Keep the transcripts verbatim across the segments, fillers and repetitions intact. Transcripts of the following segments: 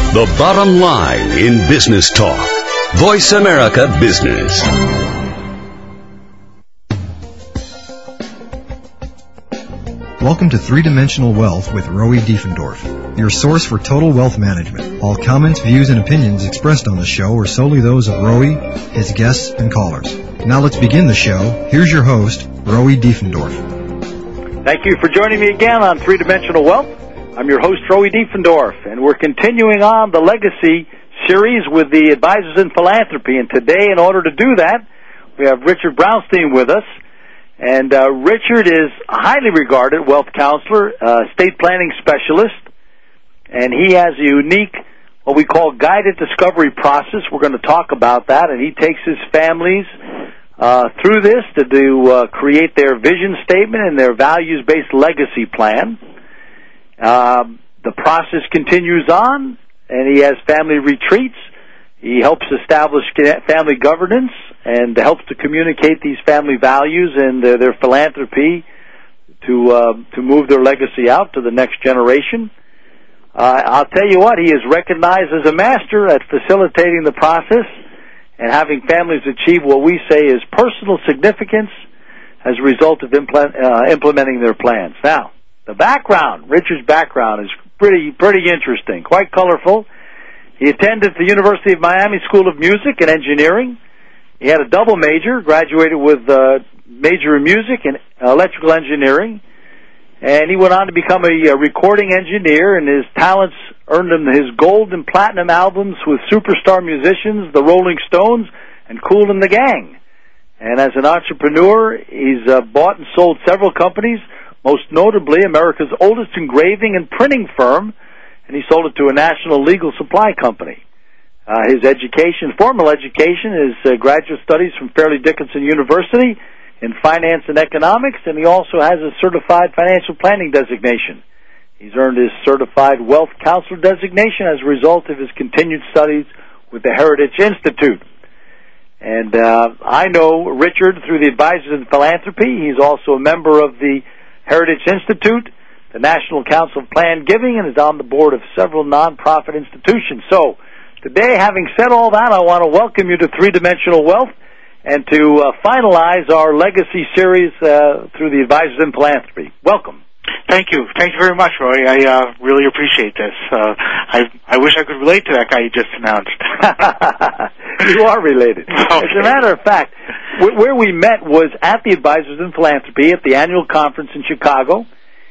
The bottom line in business talk. Voice America Business. Welcome to Three-Dimensional Wealth with Rowie Diefendorf, your source for total wealth management. All comments, views, and opinions expressed on the show are solely those of Rowie, his guests, and callers. Now let's begin the show. Here's your host, Rowie Diefendorf. Thank you for joining me again on Three-Dimensional Wealth. I'm your host, Rowie Diefendorf, and we're continuing on the Legacy series with the Advisors in Philanthropy. And today, in order to do that, we have Richard Brownstein with us. And uh, Richard is a highly regarded wealth counselor, uh, estate planning specialist, and he has a unique, what we call guided discovery process. We're going to talk about that, and he takes his families uh, through this to do uh, create their vision statement and their values-based legacy plan. Uh, the process continues on, and he has family retreats. He helps establish family governance and helps to communicate these family values and uh, their philanthropy to uh, to move their legacy out to the next generation. Uh, I'll tell you what, he is recognized as a master at facilitating the process and having families achieve what we say is personal significance as a result of implement, uh, implementing their plans. Now, the background, Richard's background is pretty pretty interesting, quite colorful. He attended the University of Miami School of Music and Engineering. He had a double major, graduated with a major in music and electrical engineering, and he went on to become a, a recording engineer, and his talents earned him his gold and platinum albums with superstar musicians, the Rolling Stones, and Kool and the Gang. And as an entrepreneur, he's uh, bought and sold several companies, most notably America's oldest engraving and printing firm, and he sold it to a national legal supply company. Uh, his education, formal education, is uh, graduate studies from Fairleigh Dickinson University in finance and economics, and he also has a certified financial planning designation. He's earned his certified wealth counselor designation as a result of his continued studies with the Heritage Institute. And uh, I know Richard through the Advisors in Philanthropy. He's also a member of the Heritage Institute, the National Council of Planned Giving, and is on the board of several nonprofit institutions. So, today, having said all that, I want to welcome you to Three-Dimensional Wealth and to uh, finalize our legacy series uh, through the Advisors in Philanthropy. Welcome. Thank you. Thank you very much, Roy. I uh, really appreciate this. Uh, I I wish I could relate to that guy you just announced. You are related. Okay. As a matter of fact, w- where we met was at the Advisors in Philanthropy at the annual conference in Chicago.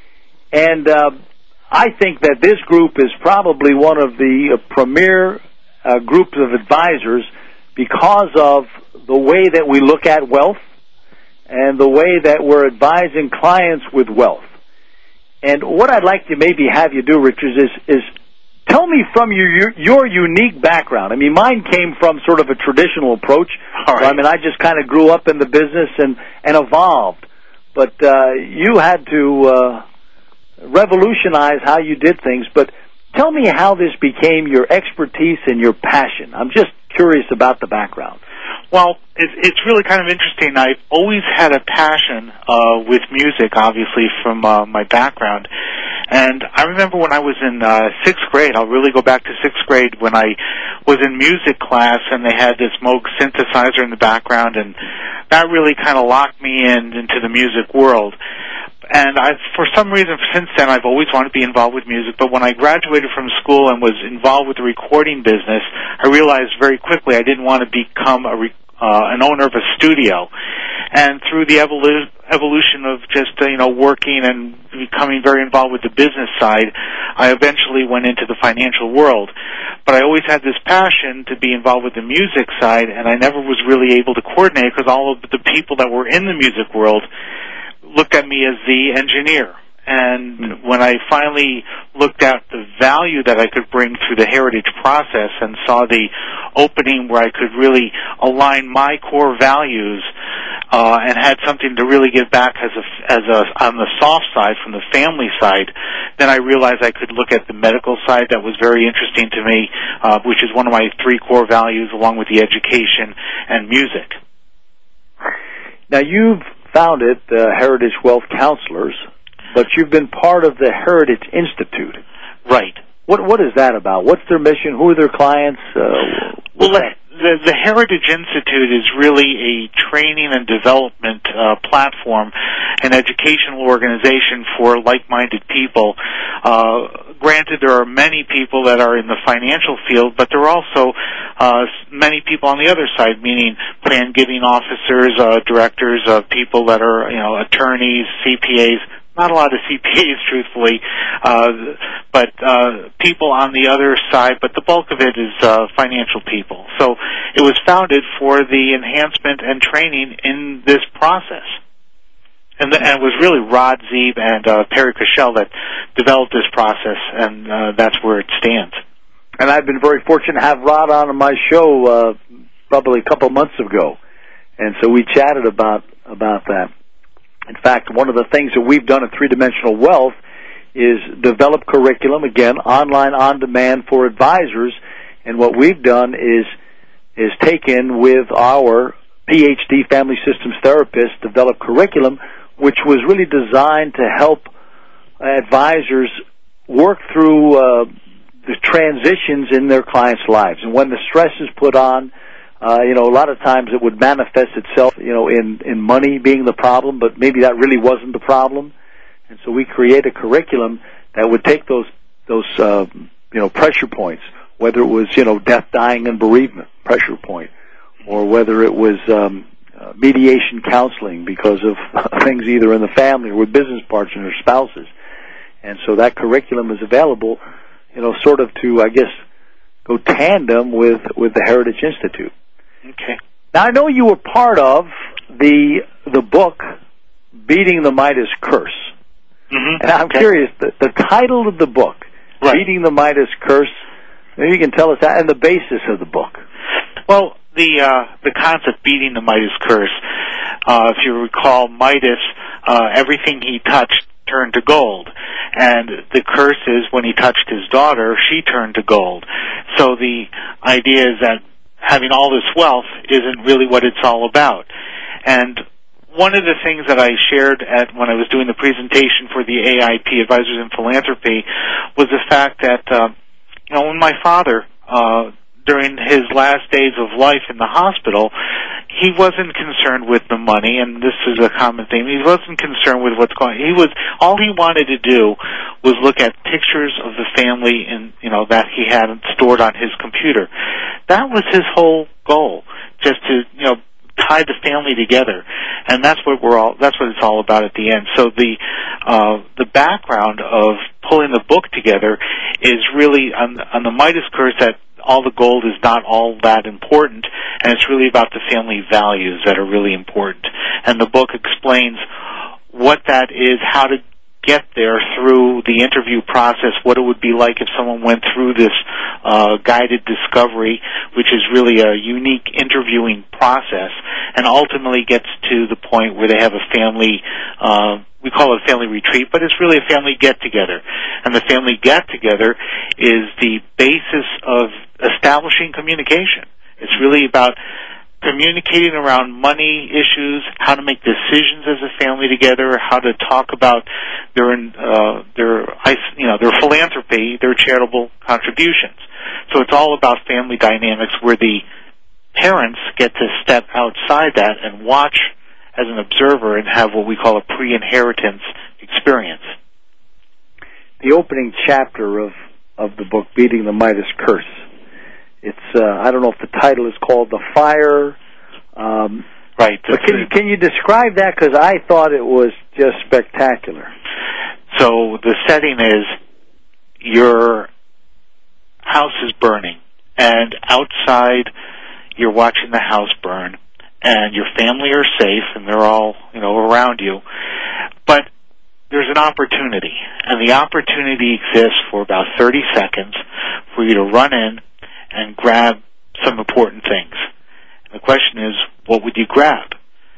And uh, I think that this group is probably one of the uh, premier uh, groups of advisors because of the way that we look at wealth and the way that we're advising clients with wealth. And what I'd like to maybe have you do, Richard, is, is tell me from your, your unique background. I mean, mine came from sort of a traditional approach. All right. I mean, I just kind of grew up in the business and, and evolved. But uh, you had to... Uh, revolutionize how you did things, but tell me how this became your expertise and your passion. I'm just curious about the background. Well, it, it's really kind of interesting. I've always had a passion uh, with music, obviously, from uh, my background. And I remember when I was in uh, sixth grade, I'll really go back to sixth grade, when I was in music class and they had this Moog synthesizer in the background, and that really kind of locked me in into the music world. And I, for some reason, since then, I've always wanted to be involved with music. But when I graduated from school and was involved with the recording business, I realized very quickly I didn't want to become a re, uh, an owner of a studio. And through the evolu- evolution of just uh, you know working and becoming very involved with the business side, I eventually went into the financial world. But I always had this passion to be involved with the music side, and I never was really able to coordinate because all of the people that were in the music world looked at me as the engineer. And when I finally looked at the value that I could bring through the heritage process and saw the opening where I could really align my core values uh, and had something to really give back as a, as a, on the soft side, from the family side, then I realized I could look at the medical side. That was very interesting to me, uh, which is one of my three core values, along with the education and music. Now, you've founded uh, Heritage Wealth Counselors, but you've been part of the Heritage Institute. Right. What what is that about? What's their mission? Who are their clients? Uh, well, the, the, the Heritage Institute is really a training and development uh, platform, an educational organization for like-minded people. Uh, granted, there are many people that are in the financial field, but there are also uh, many people on the other side, meaning plan giving officers, uh, directors, uh, people that are, you know, attorneys, C P As. Not a lot of C P As, truthfully, uh, but uh, people on the other side, but the bulk of it is uh, financial people. So it was founded for the enhancement and training in this process. And, the, and it was really Rod Zeeb and uh, Perry Cushell that developed this process, and uh, that's where it stands. And I've been very fortunate to have Rod on my show uh, probably a couple of months ago, and so we chatted about about that. In fact, one of the things that we've done at Three Dimensional Wealth is develop curriculum, again, online, on demand for advisors. And what we've done is is taken with our P H D family systems therapists, develop curriculum, which was really designed to help advisors work through uh, the transitions in their clients' lives. And when the stress is put on, Uh, you know, a lot of times it would manifest itself, you know, in, in money being the problem, but maybe that really wasn't the problem. And so we create a curriculum that would take those, those, uh, you know, pressure points, whether it was, you know, death, dying, and bereavement, pressure point, or whether it was, um, uh, mediation counseling because of things either in the family or with business partners or spouses. And so that curriculum is available, you know, sort of to, I guess, go tandem with, with the Heritage Institute. Okay. Now, I know you were part of the the book, Beating the Midas Curse. Mm-hmm. And I'm okay. curious, the, the title of the book, right. Beating the Midas Curse, maybe you can tell us that, and the basis of the book. Well, the uh, the concept, Beating the Midas Curse, uh, if you recall, Midas, uh, everything he touched turned to gold. And the curse is when he touched his daughter, she turned to gold. So the idea is that having all this wealth isn't really what it's all about. And one of the things that I shared at when I was doing the presentation for the A I P, Advisors in Philanthropy, was the fact that, uh, you know, when my father, uh, during his last days of life in the hospital, he wasn't concerned with the money, and this is a common theme. He wasn't concerned with what's going on. He was, all he wanted to do was look at pictures of the family and, you know, that he had stored on his computer. That was his whole goal, just to, you know, tie the family together. And that's what we're all, that's what it's all about at the end. So the, uh, the background of pulling the book together is really on, on the Midas Curse, that all the gold is not all that important, and it's really about the family values that are really important. And the book explains what that is, how to get there through the interview process, what it would be like if someone went through this uh, guided discovery, which is really a unique interviewing process, and ultimately gets to the point where they have a family, uh, we call it a family retreat, but it's really a family get-together. And the family get-together is the basis of establishing communication. It's really about communicating around money issues, how to make decisions as a family together, how to talk about their uh, their you know their philanthropy, their charitable contributions. So it's all about family dynamics, where the parents get to step outside that and watch as an observer and have what we call a pre-inheritance experience. The opening chapter of of the book, Beating the Midas Curse. It's, uh, I don't know if the title is called The Fire. Um, right. But can you, can you describe that? Because I thought it was just spectacular. So the setting is your house is burning, and outside you're watching the house burn, and your family are safe, and they're all, you know, around you. But there's an opportunity, and the opportunity exists for about thirty seconds for you to run in and grab some important things. And the question is, what would you grab?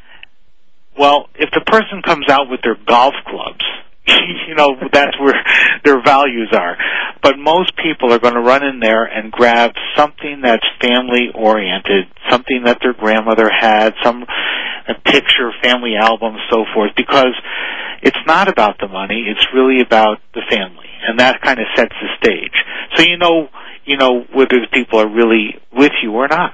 Well, if the person comes out with their golf clubs, you know, that's where their values are. But most people are going to run in there and grab something that's family-oriented, something that their grandmother had, some a picture, family album, so forth, because it's not about the money, it's really about the family. and that kind of sets the stage. So you know, you know whether the people are really with you or not.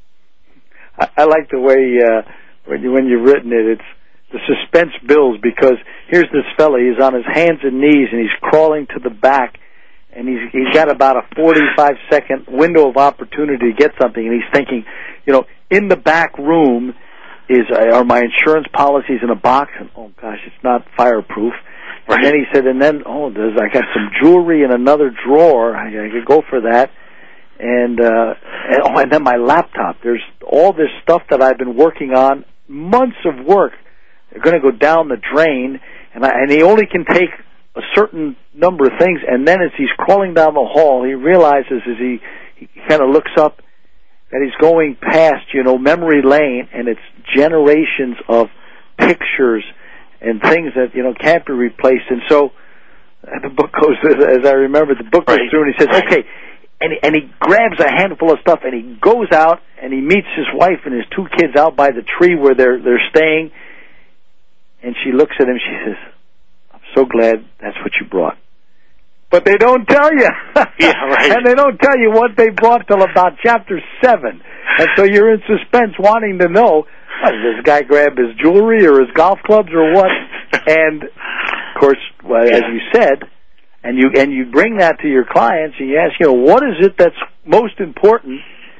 I, I like the way uh, when you when you've written it. It's the suspense builds, because here's this fella. He's on his hands and knees, and he's crawling to the back, and he's he's got about a forty-five second window of opportunity to get something, and he's thinking, you know, in the back room is uh, are my insurance policies in a box, and oh gosh, it's not fireproof. Right. And then he said, and then oh, there's I got some jewelry in another drawer. I, I could go for that, and uh, and, oh, and then my laptop. There's all this stuff that I've been working on, months of work. They're going to go down the drain, and I, and he only can take a certain number of things, and then as he's crawling down the hall, he realizes as he, he kind of looks up that he's going past, you know, memory lane, and it's generations of pictures and things that, you know, can't be replaced. And so the book goes, as I remember, the book goes right. through, and he says, okay, and he, and he grabs a handful of stuff, and he goes out, and he meets his wife and his two kids out by the tree where they're they're staying, and she looks at him, she says, I'm so glad that's what you brought. But they don't tell you. Yeah, right. And they don't tell you what they brought till about chapter seven. And so you're in suspense wanting to know, oh, did this guy grab his jewelry or his golf clubs or what? And, of course, well, yeah. as you said, and you and you bring that to your clients, and you ask, you know, what is it that's most important?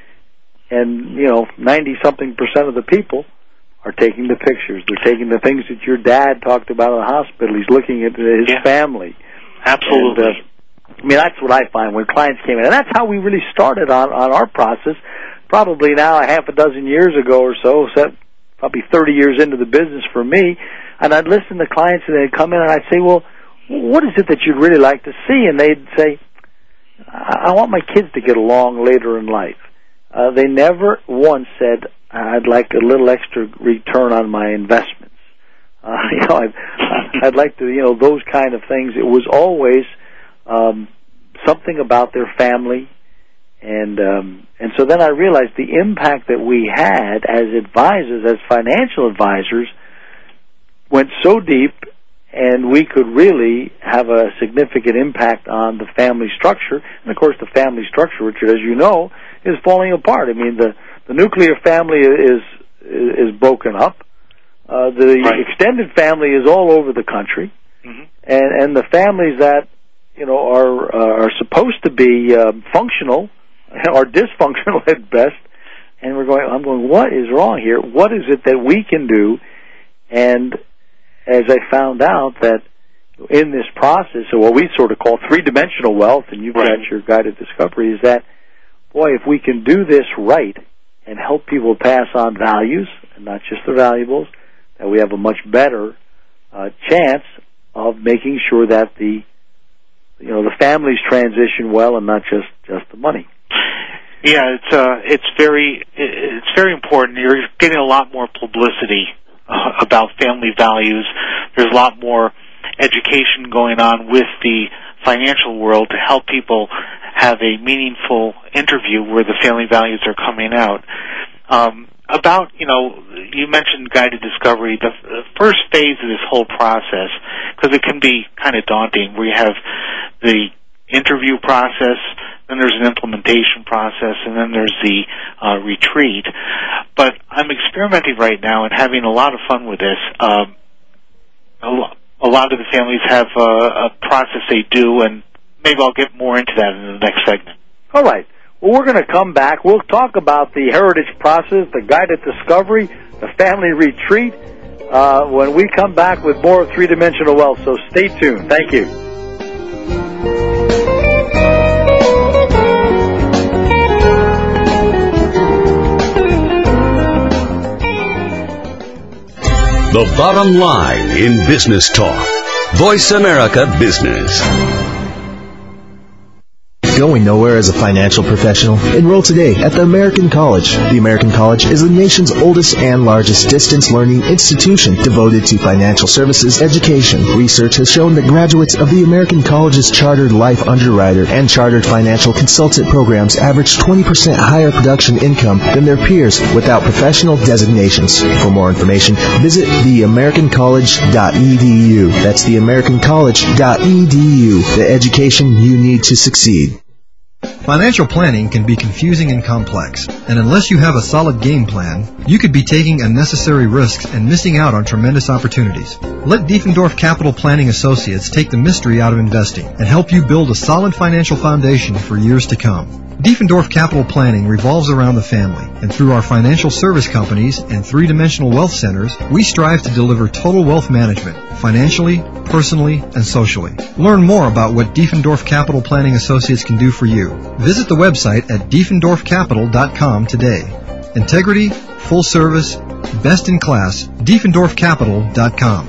And, you know, ninety-something percent of the people are taking the pictures. They're taking the things that your dad talked about in the hospital. He's looking at his yeah. family. Absolutely. And, uh, I mean, that's what I find when clients came in. And that's how we really started on, on our process, probably now a half a dozen years ago or so, so probably thirty years into the business for me. And I'd listen to clients, and they'd come in, and I'd say, well, what is it that you'd really like to see? And they'd say, I, I want my kids to get along later in life. Uh, they never once said, I'd like a little extra return on my investments. Uh, you know, I'd, I'd like to, you know, those kind of things. It was always um, something about their family, and um, and so then I realized the impact that we had as advisors, as financial advisors, went so deep, and we could really have a significant impact on the family structure. And of course, the family structure, Richard, as you know, is falling apart. I mean, the the nuclear family is is, is broken up. Uh, the right. extended family is all over the country, mm-hmm. and and the families that you know are uh, are supposed to be uh, functional are dysfunctional at best. And we're going. I'm going. What is wrong here? What is it that we can do? And as I found out that in this process, or what we sort of call three-dimensional wealth, and you've right. got your guided discovery, is that, boy, if we can do this right and help people pass on values, and not just the valuables, that we have a much better uh, chance of making sure that the you know the families transition well, and not just, just the money. Yeah, it's uh, it's very it's very important. You're getting a lot more publicity uh, about family values. There's a lot more education going on with the financial world to help people have a meaningful interview where the family values are coming out. Um, about, you know, you mentioned guided discovery, the, the first phase of this whole process, because it can be kind of daunting, where you have the interview process, then there's an implementation process, and then there's the uh, retreat. But I'm experimenting right now and having a lot of fun with this. Um, a, lo- a lot of the families have uh, a process they do, and maybe I'll get more into that in the next segment. All right. Well, we're going to come back. We'll talk about the heritage process, the guided discovery, the family retreat, uh, when we come back with more of Three-Dimensional Wealth. So stay tuned. Thank you. The bottom line in business talk. Voice America Business. going nowhere as a financial professional? Enroll today at the American College. The American College is the nation's oldest and largest distance learning institution devoted to financial services education. Research has shown that graduates of the American College's Chartered Life Underwriter and Chartered Financial Consultant programs average twenty percent higher production income than their peers without professional designations. For more information, visit the american college dot e d u. That's the american college dot e d u. The education you need to succeed. Financial planning can be confusing and complex, and unless you have a solid game plan, you could be taking unnecessary risks and missing out on tremendous opportunities. Let Diefendorf Capital Planning Associates take the mystery out of investing and help you build a solid financial foundation for years to come. Diefendorf Capital Planning revolves around the family, and through our financial service companies and three-dimensional wealth centers, we strive to deliver total wealth management, financially, personally, and socially. Learn more about what Diefendorf Capital Planning Associates can do for you. Visit the website at diefendorf capital dot com today. Integrity, full service, best in class, diefendorf capital dot com.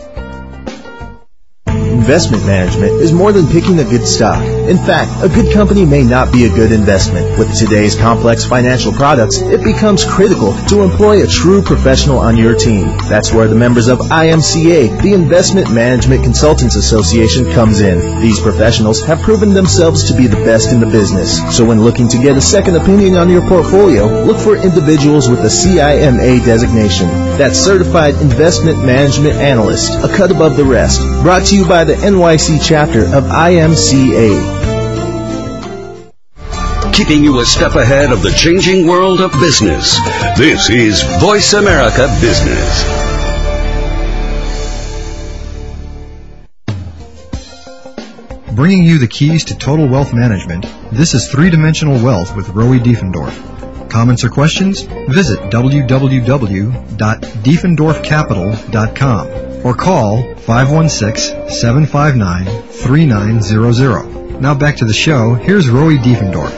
Investment management is more than picking a good stock. In fact, a good company may not be a good investment. With today's complex financial products, it becomes critical to employ a true professional on your team. That's where the members of I M C A, the Investment Management Consultants Association, comes in. These professionals have proven themselves to be the best in the business. So when looking to get a second opinion on your portfolio, look for individuals with a C I M A designation. That's Certified Investment Management Analyst, a cut above the rest. Brought to you by the N Y C chapter of I M C A. Keeping you a step ahead of the changing world of business. This is Voice America Business. Bringing you the keys to total wealth management, this is Three-Dimensional Wealth with Rowie Diefendorf. Comments or questions? Visit w w w dot diefendorf capital dot com or call five one six, seven five nine, three nine zero zero. Now back to the show. Here's Rowie Diefendorf.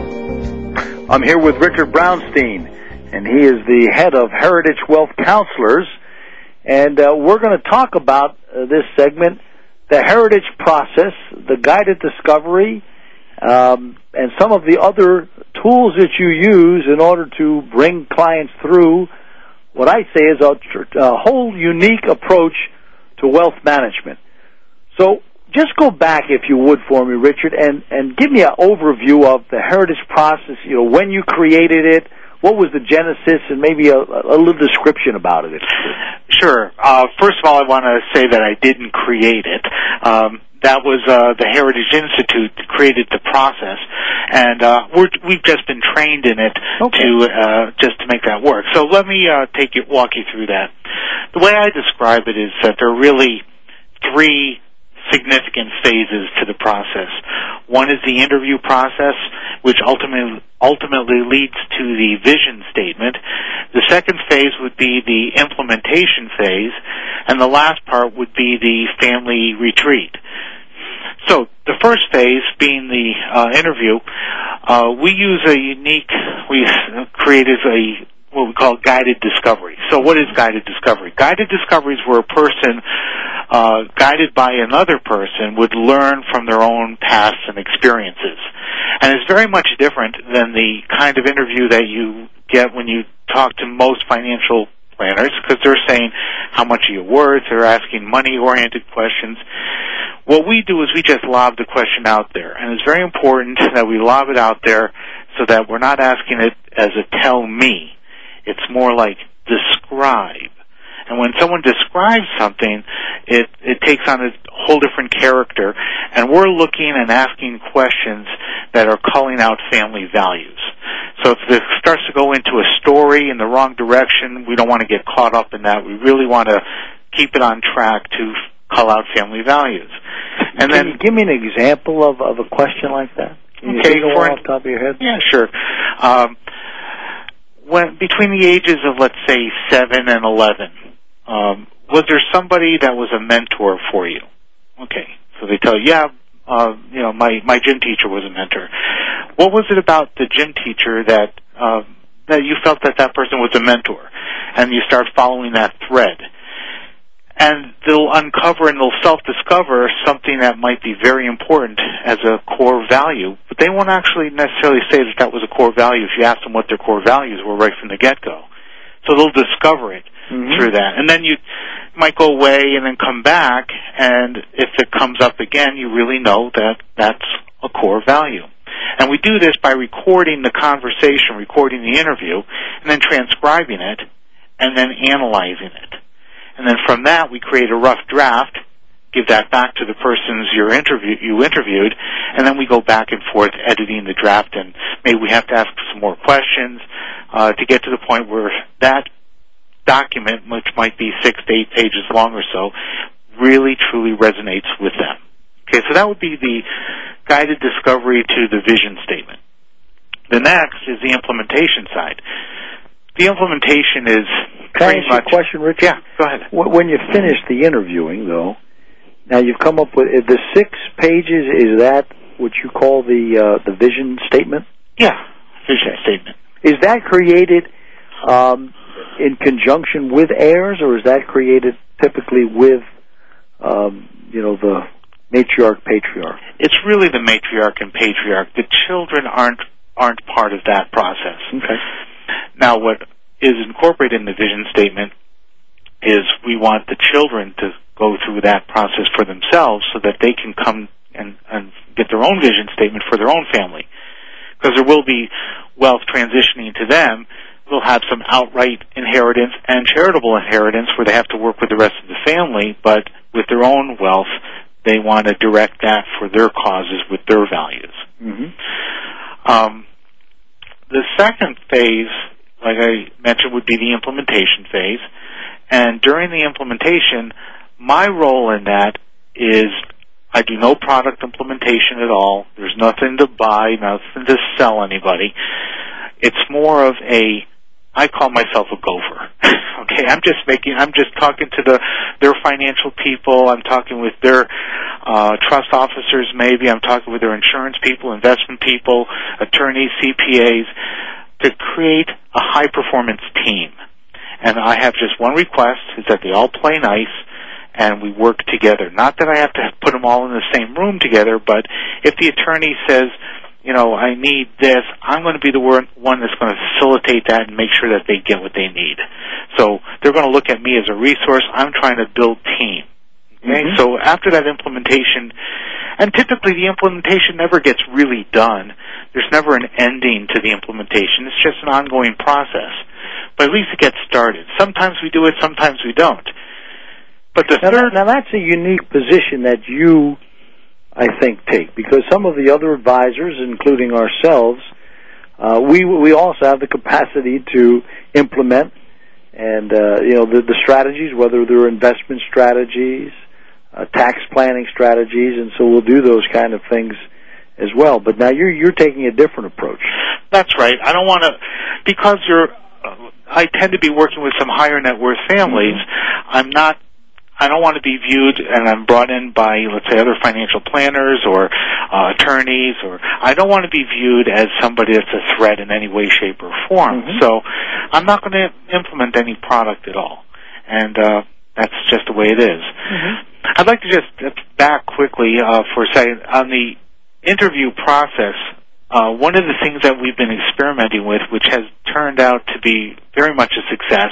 I'm here with Richard Brownstein, and he is the head of Heritage Wealth Counselors. And uh, we're going to talk about uh, this segment, the heritage process, the guided discovery, um, and some of the other tools that you use in order to bring clients through what I say is a, a whole unique approach to wealth management. So just go back, if you would, for me, Richard, and, and give me an overview of the heritage process, you know, when you created it, what was the genesis, and maybe a, a little description about it. Sure. Uh, first of all, I want to say that I didn't create it. Um, that was uh, the Heritage Institute that created the process, and uh, we're, we've just been trained in it okay. to uh, just to make that work. So let me uh, take you, walk you through that. The way I describe it is that there are really three significant phases to the process. One is the interview process, which ultimately ultimately leads to the vision statement. The second phase would be the implementation phase, and the last part would be the family retreat. So the first phase, being the uh, interview, uh, we use a unique, we created a what we call guided discovery. So what is guided discovery? Guided discovery is where a person, uh, guided by another person, would learn from their own past and experiences. And it's very much different than the kind of interview that you get when you talk to most financial planners, because they're saying how much are you worth, they're asking money-oriented questions. What we do is we just lob the question out there, and it's very important that we lob it out there so that we're not asking it as a tell me. It's more like describe. And when someone describes something, it, it takes on a whole different character, and we're looking and asking questions that are calling out family values. So if it starts to go into a story in the wrong direction, we don't want to get caught up in that. We really want to keep it on track to call out family values. And Can then, you give me an example of, of a question like that? Can you okay, think of for one off the top of your head? Yeah, sure. Um, when between the ages of, let's say, seven and eleven, um, was there somebody that was a mentor for you? Okay, so they tell you, yeah, uh, you know, my my gym teacher was a mentor. What was it about the gym teacher that uh, that you felt that that person was a mentor? And you start following that thread. and they'll uncover and they'll self-discover something that might be very important as a core value, but they won't actually necessarily say that that was a core value if you ask them what their core values were right from the get-go. So they'll discover it mm-hmm. through that. And then you might go away and then come back, and if it comes up again, you really know that that's a core value. And we do this by recording the conversation, recording the interview, and then transcribing it, and then analyzing it. And then from that, we create a rough draft, give that back to the persons you're interview, you interviewed, and then we go back and forth editing the draft, and maybe we have to ask some more questions uh, to get to the point where that document, which might be six to eight pages long or so, really, truly resonates with them. Okay, so that would be the guided discovery to the vision statement. The next is the implementation side. The implementation is Can pretty I ask much... you a question, Richard? Yeah, go ahead. When you finish the interviewing, though, now you've come up with the six pages. Is that what you call the uh, the vision statement? Yeah, vision statement. Is that created um, in conjunction with heirs, or is that created typically with, um, you know, the matriarch, patriarch? It's really the matriarch and patriarch. The children aren't aren't part of that process. Okay. Now, what is incorporated in the vision statement is we want the children to go through that process for themselves so that they can come and, and get their own vision statement for their own family. Because there will be wealth transitioning to them. They'll have some outright inheritance and charitable inheritance where they have to work with the rest of the family, but with their own wealth, they want to direct that for their causes with their values. Mm-hmm. Um, the second phase, like I mentioned, would be the implementation phase. And during the implementation, my role in that is I do no product implementation at all. There's nothing to buy, nothing to sell anybody. It's more of a, I call myself a gopher. Okay, I'm just making, I'm just talking to the their financial people. I'm talking with their uh, trust officers maybe. I'm talking with their insurance people, investment people, attorneys, C P As, to create a high-performance team. And I have just one request, is that they all play nice and we work together. Not that I have to put them all in the same room together, but if the attorney says, you know, I need this, I'm going to be the one that's going to facilitate that and make sure that they get what they need. So they're going to look at me as a resource. I'm trying to build team. Okay? Mm-hmm. So after that implementation, and typically the implementation never gets really done. There's never an ending to the implementation. It's just an ongoing process. But at least it gets started. Sometimes we do it, sometimes we don't. But the now, third... Now that's a unique position that you, I think, take, because some of the other advisors, including ourselves, uh, we we also have the capacity to implement and uh, you know the, the strategies, whether they're investment strategies, uh, tax planning strategies, and so we'll do those kind of things as well. But now you're you're taking a different approach. That's right. I don't want to, because you're. Uh, I tend to be working with some higher net worth families. Mm-hmm. I'm not. I don't want to be viewed, and I'm brought in by, let's say, other financial planners or uh, attorneys, or I don't want to be viewed as somebody that's a threat in any way, shape, or form. Mm-hmm. So I'm not going to implement any product at all, and uh, that's just the way it is. Mm-hmm. I'd like to just back quickly uh, for a second on the interview process. Uh, one of the things that we've been experimenting with, which has turned out to be very much a success,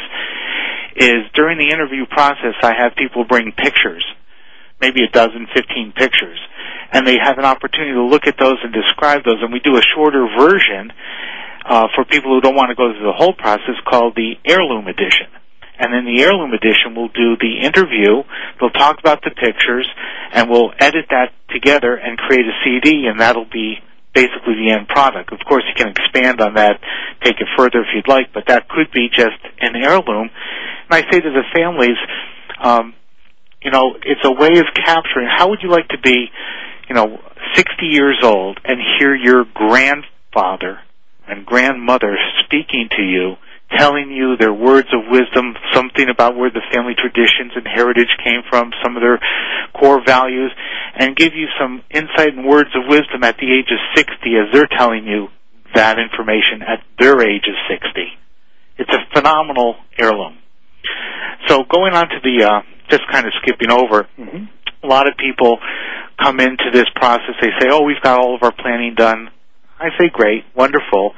is during the interview process, I have people bring pictures, maybe a dozen, fifteen pictures, and they have an opportunity to look at those and describe those, and we do a shorter version uh, for people who don't want to go through the whole process called the Heirloom Edition. And in the Heirloom Edition, we'll do the interview, they'll talk about the pictures, and we'll edit that together and create a C D, and that'll be basically the end product. Of course, you can expand on that, take it further if you'd like, but that could be just an heirloom. And I say to the families, um, you know, it's a way of capturing. How would you like to be, you know, sixty years old and hear your grandfather and grandmother speaking to you, telling you their words of wisdom, something about where the family traditions and heritage came from, some of their core values, and give you some insight and words of wisdom at the age of sixty as they're telling you that information at their age of sixty. It's a phenomenal heirloom. So going on to the uh, just kind of skipping over. Mm-hmm. A lot of people come into this process, they say, oh, we've got all of our planning done. I say, great, wonderful.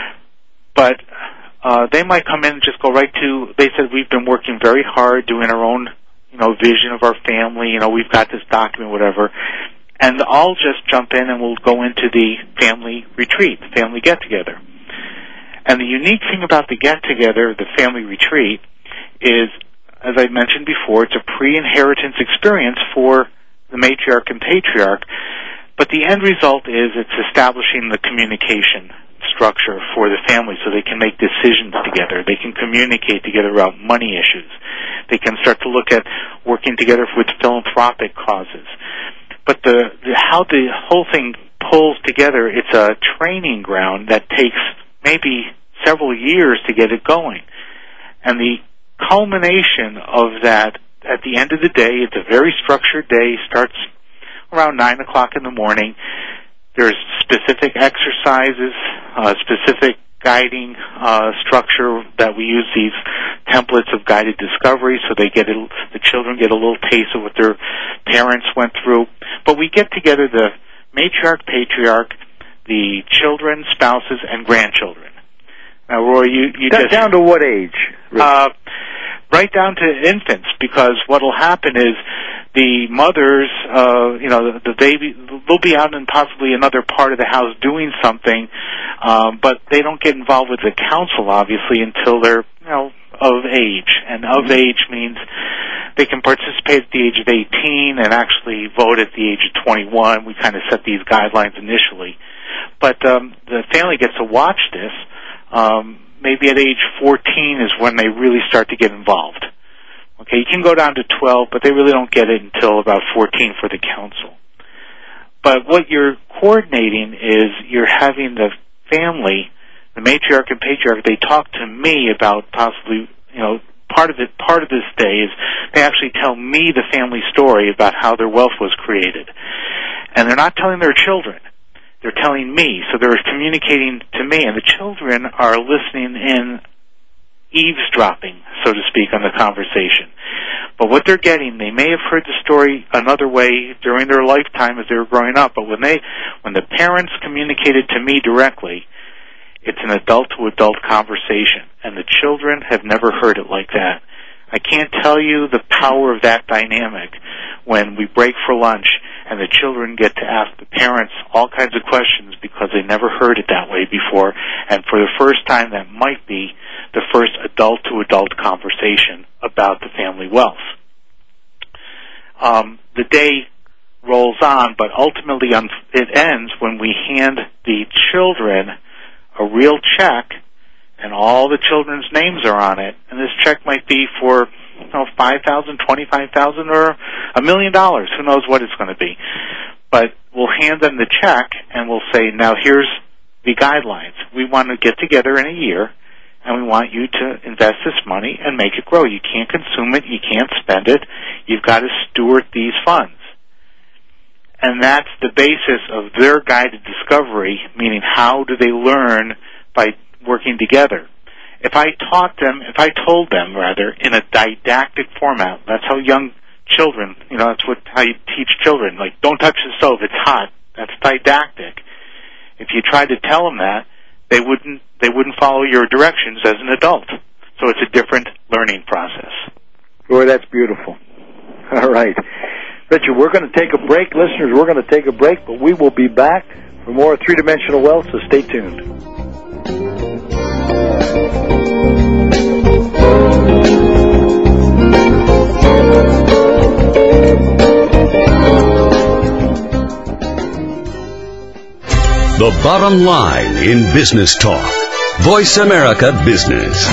But uh, they might come in and just go right to, they said, we've been working very hard doing our own, you know, vision of our family, you know, we've got this document, whatever. And I'll just jump in and we'll go into the family retreat, the family get-together. And the unique thing about the get-together, the family retreat, is, as I mentioned before, it's a pre-inheritance experience for the matriarch and patriarch, but the end result is it's establishing the communication structure for the family so they can make decisions together. They can communicate together about money issues. They can start to look at working together with philanthropic causes. But the, the how the whole thing pulls together, it's a training ground that takes maybe several years to get it going. And the culmination of that, at the end of the day, it's a very structured day, starts around nine o'clock in the morning. There's specific exercises, uh, specific guiding uh, structure that we use these templates of guided discovery so they get a, the children get a little taste of what their parents went through. But we get together the matriarch, patriarch, the children, spouses, and grandchildren. Now, Roy, you, you Down, just... down to what age? Uh, right down to infants, because what will happen is the mothers, uh, you know, the, the baby, they'll be out in possibly another part of the house doing something, um, but they don't get involved with the council, obviously, until they're, you know, of age. And of age means they can participate at the age of eighteen and actually vote at the age of twenty-one. We kind of set these guidelines initially. But um, the family gets to watch this. Um, maybe at age fourteen is when they really start to get involved. Okay, you can go down to twelve, but they really don't get it until about fourteen for the council. But what you're coordinating is you're having the family, the matriarch and patriarch, they talk to me about possibly, you know, part of it, part of this day is they actually tell me the family story about how their wealth was created. And they're not telling their children. They're telling me, so they're communicating to me, and the children are listening in, eavesdropping, so to speak, on the conversation. But what they're getting, they may have heard the story another way during their lifetime as they were growing up, but when they, when the parents communicated to me directly, it's an adult-to-adult conversation, and the children have never heard it like that. I can't tell you the power of that dynamic when we break for lunch and the children get to ask the parents all kinds of questions because they never heard it that way before, and for the first time that might be the first adult-to-adult conversation about the family wealth. Um, the day rolls on, but ultimately it ends when we hand the children a real check, and all the children's names are on it, and this check might be for, you know, five thousand dollars, twenty-five thousand dollars, or a million dollars. Who knows what it's going to be. But we'll hand them the check, and we'll say, now here's the guidelines. We want to get together in a year, and we want you to invest this money and make it grow. You can't consume it. You can't spend it. You've got to steward these funds. And that's the basis of their guided discovery, meaning how do they learn by working together. If I taught them, if I told them, rather, in a didactic format, that's how young children, you know, that's what how you teach children, like, don't touch the stove, it's hot. That's didactic. If you tried to tell them that, they wouldn't, they wouldn't follow your directions as an adult. So it's a different learning process. Boy, that's beautiful. All right. Richard, we're going to take a break. Listeners, we're going to take a break, but we will be back for more Three-Dimensional Wealth, so stay tuned. The bottom line in business talk. Voice America Business.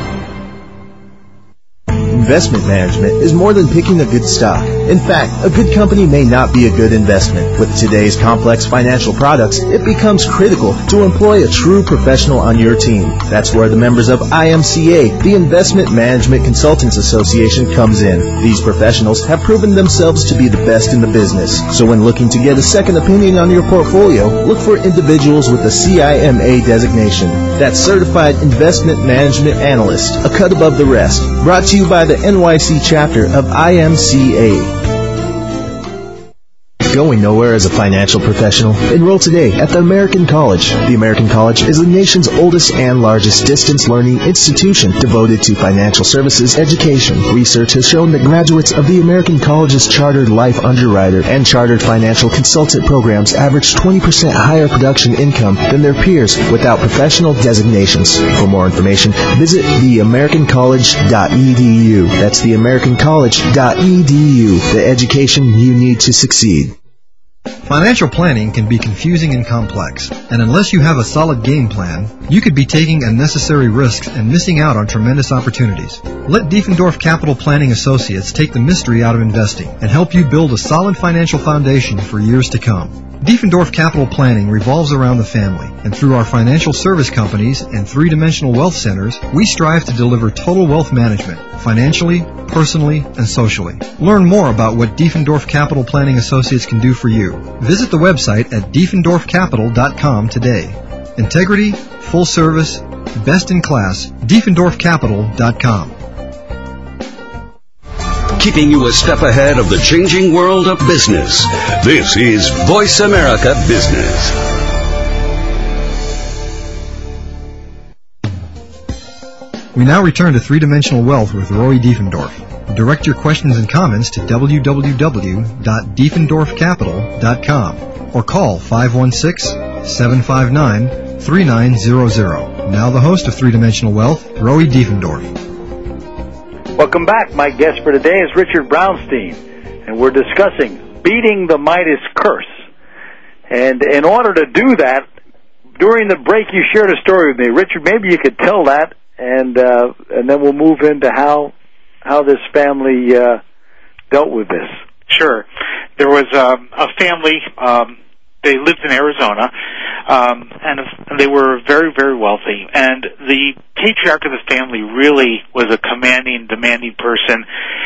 Investment management is more than picking a good stock. In fact, a good company may not be a good investment. With today's complex financial products, it becomes critical to employ a true professional on your team. That's where the members of I M C A, the Investment Management Consultants Association, comes in. These professionals have proven themselves to be the best in the business. So when looking to get a second opinion on your portfolio, look for individuals with the C I M A designation. That's Certified Investment Management Analyst, a cut above the rest. Brought to you by the N Y C chapter of I M C A. Going nowhere as a financial professional? Enroll today at the American College. The American College is the nation's oldest and largest distance learning institution devoted to financial services education. Research has shown that graduates of the American College's Chartered Life Underwriter and Chartered Financial Consultant programs average twenty percent higher production income than their peers without professional designations. For more information, visit the american college dot e d u. That's the american college dot e d u. The education you need to succeed. Financial planning can be confusing and complex, and unless you have a solid game plan, you could be taking unnecessary risks and missing out on tremendous opportunities. Let Diefendorf Capital Planning Associates take the mystery out of investing and help you build a solid financial foundation for years to come. Diefendorf Capital Planning revolves around the family, and through our financial service companies and three-dimensional wealth centers, we strive to deliver total wealth management, financially, personally, and socially. Learn more about what Diefendorf Capital Planning Associates can do for you. Visit the website at diefendorf capital dot com today. Integrity, full service, best in class, diefendorf capital dot com. Keeping you a step ahead of the changing world of business. This is Voice America Business. We now return to Three-Dimensional Wealth with Roy Diefendorf. Direct your questions and comments to w w w dot diefendorf capital dot com or call five one six, seven five nine, three nine zero zero. Now the host of Three-Dimensional Wealth, Roy Diefendorf. Welcome back. My guest for today is Richard Brownstein, and we're discussing beating the Midas curse. And in order to do that, during the break you shared a story with me. Richard, maybe you could tell that, and uh, and then we'll move into how how this family uh, dealt with this. Sure. There was um, a family, um, they lived in Arizona, um, and they were very, very wealthy. And the patriarch of the family really was a commanding, demanding person,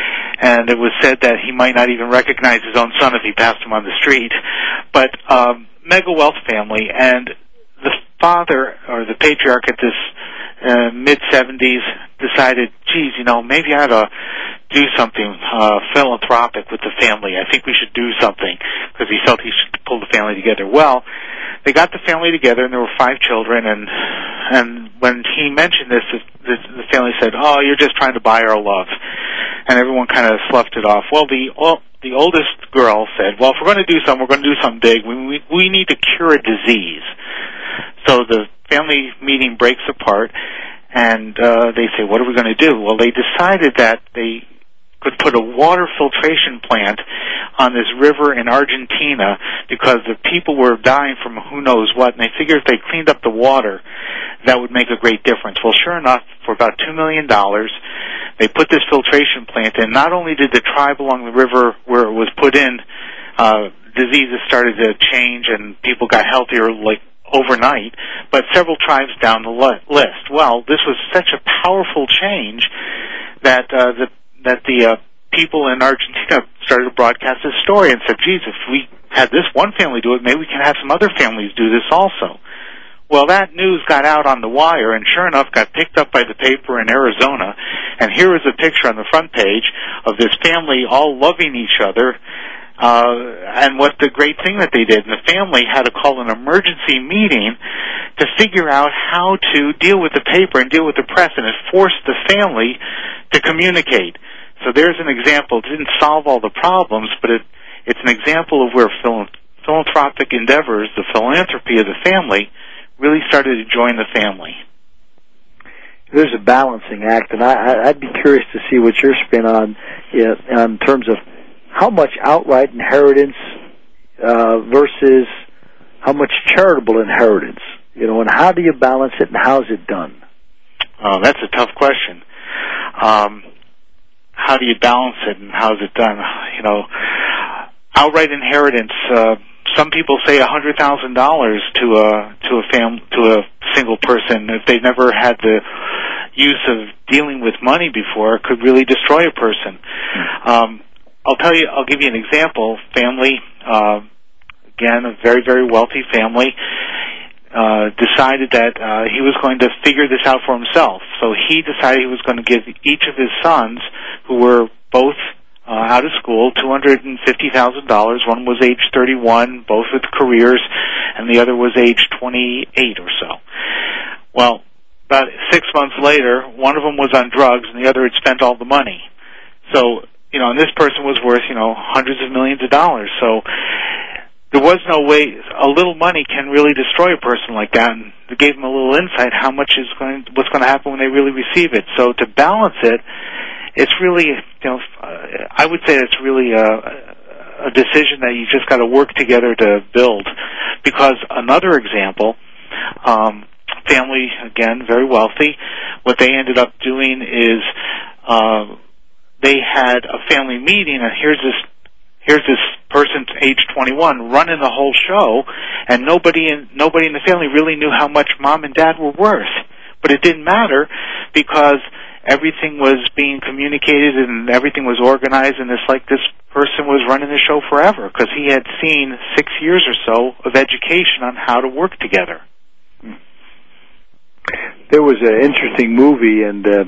and it was said that he might not even recognize his own son if he passed him on the street. But um, mega wealth family, and the father, or the patriarch at this uh, mid-seventies, decided, geez, you know, maybe I ought to do something uh, philanthropic with the family. I think we should do something, because he felt he should pull the family together. Well, they got the family together, and there were five children, and and when he mentioned this, the, the family said, oh, you're just trying to buy our love. And everyone kind of sloughed it off. Well, the well, the oldest girl said, well, if we're going to do something, we're going to do something big. We, we, we need to cure a disease. So the family meeting breaks apart, and uh, they say, what are we going to do? Well, they decided that they could put a water filtration plant on this river in Argentina because the people were dying from who knows what, and they figured if they cleaned up the water, that would make a great difference. Well, sure enough, for about two million dollars, they put this filtration plant in. Not only did the tribe along the river where it was put in, uh, diseases started to change and people got healthier like overnight, but several tribes down the list. Well, this was such a powerful change that uh, the that the uh, people in Argentina started to broadcast this story and said, geez, if we had this one family do it, maybe we can have some other families do this also. Well, that news got out on the wire, and sure enough got picked up by the paper in Arizona, and here is a picture on the front page of this family all loving each other, uh, and what the great thing that they did. And the family had to call an emergency meeting to figure out how to deal with the paper and deal with the press, and it forced the family to communicate. So there's an example. It didn't solve all the problems, but it, it's an example of where phil- philanthropic endeavors, the philanthropy of the family, really started to join the family. There's a balancing act, and I, I'd be curious to see what your spin on, you know, in terms of how much outright inheritance uh, versus how much charitable inheritance, you know, and how do you balance it, and how is it done? Oh, that's a tough question. Um, how do you balance it, and how is it done? You know, outright inheritance. Uh, some people say a hundred thousand dollars to a to a fam to a single person, if they've never had the use of dealing with money before, could really destroy a person. Um, I'll tell you. I'll give you an example. Family, uh, again, a very very wealthy family. uh, decided that uh, he was going to figure this out for himself. So he decided he was going to give each of his sons, who were both uh, out of school, two hundred fifty thousand dollars. One was age thirty-one, both with careers, and the other was age twenty-eight or so. Well, about six months later, one of them was on drugs, and the other had spent all the money. So, you know, and this person was worth, you know, hundreds of millions of dollars. So there was no way, a little money can really destroy a person like that, and it gave them a little insight how much is going, what's going to happen when they really receive it. So to balance it, it's really, you know, uh, I would say it's really a, a decision that you just got to work together to build. Because another example, um, family, again, very wealthy, what they ended up doing is uh, they had a family meeting, and here's this here's this person, age twenty-one, running the whole show, and nobody in nobody in the family really knew how much mom and dad were worth. But it didn't matter because everything was being communicated and everything was organized, and it's like this person was running the show forever because he had seen six years or so of education on how to work together. There was an interesting movie, and uh,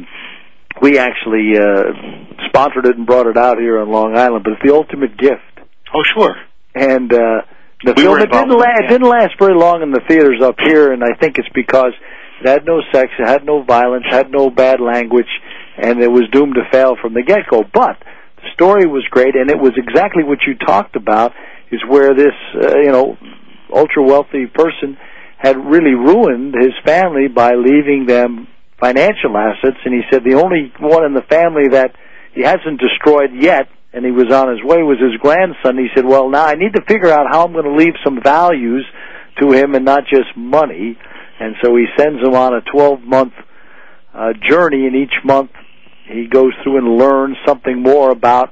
we actually uh, sponsored it and brought it out here on Long Island, but it's The Ultimate Gift. Oh, sure. And uh, the we film, it didn't, la- yeah. it didn't last very long in the theaters up here, and I think it's because it had no sex, it had no violence, had no bad language, and it was doomed to fail from the get-go. But the story was great, and it was exactly what you talked about, is where this, uh, you know, ultra-wealthy person had really ruined his family by leaving them financial assets, and he said the only one in the family that he hasn't destroyed yet, and he was on his way, was his grandson. He said, well, now I need to figure out how I'm going to leave some values to him and not just money. And so he sends him on a twelve-month uh, journey, and each month he goes through and learns something more about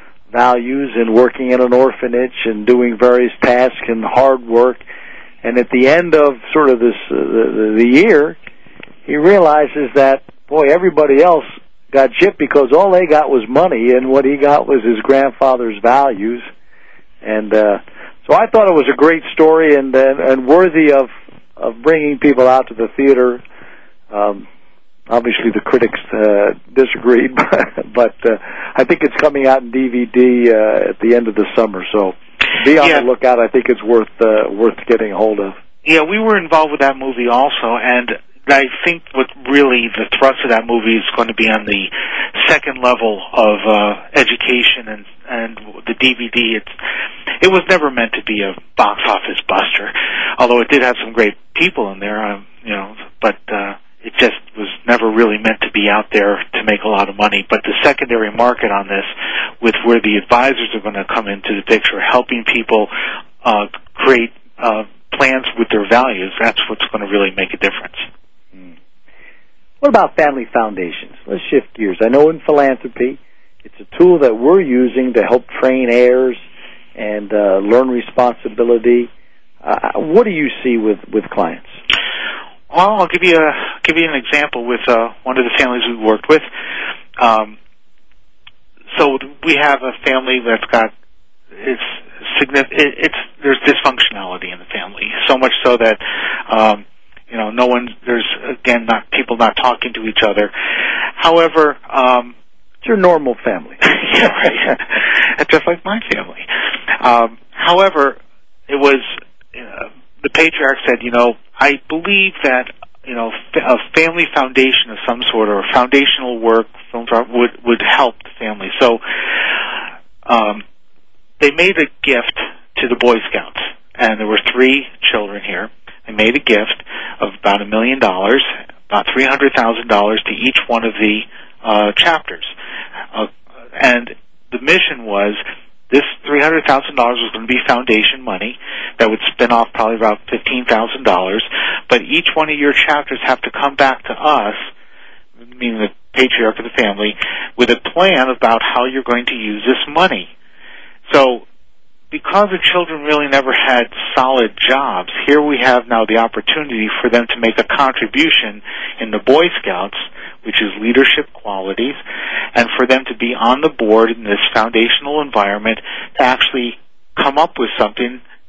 values and working in an orphanage and doing various tasks and hard work. And at the end of sort of this uh, the, the year, he realizes that, boy, everybody else got gypped because all they got was money, and what he got was his grandfather's values. And uh, so I thought it was a great story and uh, and worthy of of bringing people out to the theater. Um, obviously, the critics uh, disagreed, but uh, I think it's coming out in D V D uh, at the end of the summer. So be on yeah. the lookout. I think it's worth uh, worth getting a hold of. Yeah, we were involved with that movie also, and I think what really the thrust of that movie is going to be on the second level of uh, education and and the D V D. It's it was never meant to be a box office buster, although it did have some great people in there, um, you know. But uh, it just was never really meant to be out there to make a lot of money. But the secondary market on this, with where the advisors are going to come into the picture, helping people uh, create uh, plans with their values, that's what's going to really make a difference. What about family foundations? Let's shift gears. I know in philanthropy, it's a tool that we're using to help train heirs and uh, learn responsibility. Uh, what do you see with, with clients? Well, I'll give you a give you an example with uh, one of the families we worked with. Um, so we have a family that's got it's significant. It, it's there's dysfunctionality in the family, so much so that. Um, You know, no one, there's, again, not people not talking to each other. However, um, it's your normal family. Yeah, right. Just like my family. Um, however, it was, uh, the patriarch said, you know, I believe that, you know, a family foundation of some sort or foundational work would, would help the family. So, um, they made a gift to the Boy Scouts, and there were three children here. They made a gift of about a million dollars, about three hundred thousand dollars to each one of the uh, chapters. Uh, and the mission was this three hundred thousand dollars was going to be foundation money that would spin off probably about fifteen thousand dollars. But each one of your chapters have to come back to us, meaning the patriarch of the family, with a plan about how you're going to use this money. So because the children really never had solid jobs, here we have now the opportunity for them to make a contribution in the Boy Scouts, which is leadership qualities, and for them to be on the board in this foundational environment to actually come up with something